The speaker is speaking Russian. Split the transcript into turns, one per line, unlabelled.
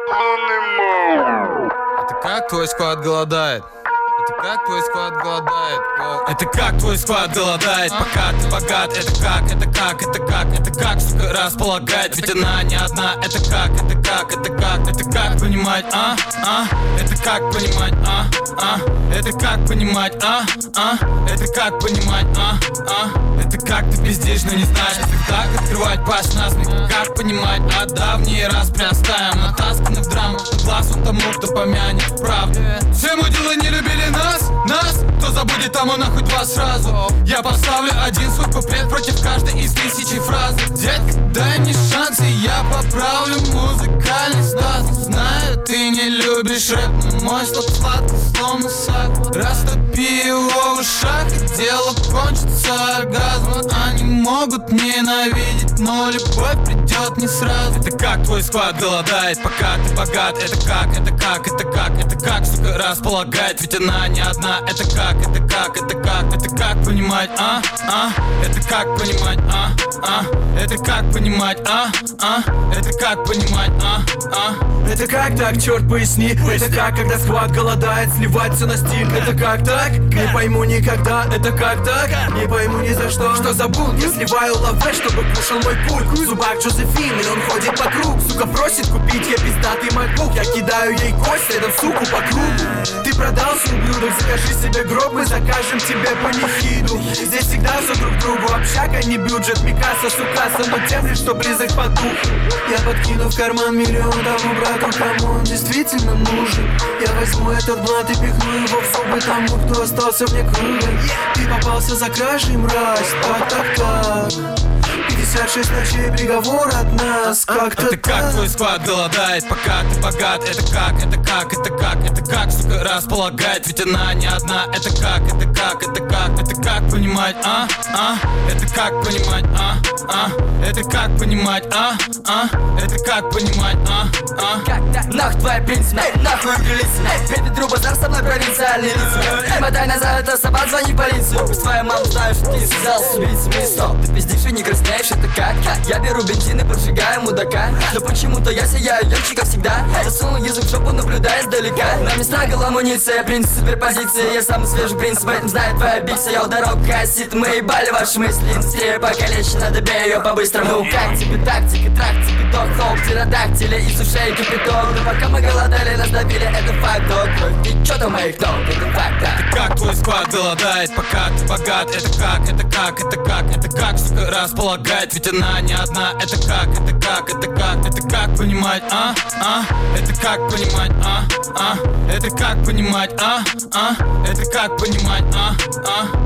Это как твой склад голодает? Это как твой склад голодает? Это как твой склад голодает? Пока ты богат, это как, сука, располагает? Ведь она не одна, это как понимать, Это как понимать, Это как понимать, Это как понимать, Это как ты пиздишь, но не знаешь, как открывать пасть насмех. Как понимать, давние распри оставим натасканы в драму. Глаз он тому, кто помянет правду. Все мудилы не любили нас, кто забудет, тому нахуй два сразу. Я поставлю один свой куплет против каждой из тысячи фраз. Детка, дай мне шанс, и я поправлю музыкальный статус. Знаю, ты не любишь рэп, но мой слог сладкий, словно сахар. Растопи его в ушах, и дело кончится оргазмом. Они могут ненавидеть, но любовь придет не сразу. Это как твой склад голодает, пока ты богат. Это как, сука, располагает? Ведь она не одна, это как понимать, Это как понимать, Это как понимать, Это как понимать,
Это как так, черт поясни. Это как, когда склад голодает, сливать все на стиль. Это как так, не пойму никогда. Это как так, не пойму ни за что. Что забыл, я сливаю лаве, чтобы кушал мой культ. В зубах Джозефины, он ходит по кругу. Сука просит купить ей пиздатый MacBook. Я кидаю ей кость, следом суку по кругу. Ты продался, ублюдок, закажи себе гроб, мы закажем тебе панихиду. Здесь всегда все друг другу общага, не бюджет Микаса, сукаса, но тем лишь, что близок по духу. Я подкину в карман миллион тому брату, кому он действительно нужен. Я возьму этот блант и пихну его в зубы тому, кто остался вне круга. Ты попался за кражей, мразь, так 56 ночей приговор от нас, как-то
Это как твой склад голодает, пока ты богат. Это как, сука, располагает? Ведь она не одна, это как понимать, Это как понимать, Это как понимать, Это как понимать,
Как-то нахуй твоя принципа, нахуй прилица. Переветру базар со мной провинциальный лица. Мотай назад, это собак, звони в полицию. Пусть твоя мама знает, что ты связался с убийцами. Стоп, ты пиздишь и не краснеешь, это как? Я беру бензин и поджигаю мудака. Но почему-то я сияю ярче, как всегда. Засунул язык в жопу, наблюдая издалека. На местах амуниция, принцип суперпозиции. Я самый свежий принцип, об этом знает твоя бикса. Я дорог кассит, мы ебали ваши мысли. Индустрия покалечена, добей ее по-быстрому. Как тебе тактика, трактик, пяток, хоп, птеродактиля из ушей кипяток. Но пока мы голодали, нас добили, это факт, док. Кровь течет у моих ног, это факт, да.
Это как твой склад голодает, пока ты богат. Это как, сука, располагает? Ведь она не одна, это как понимать, Это как понимать, Это как понимать, Это как понимать,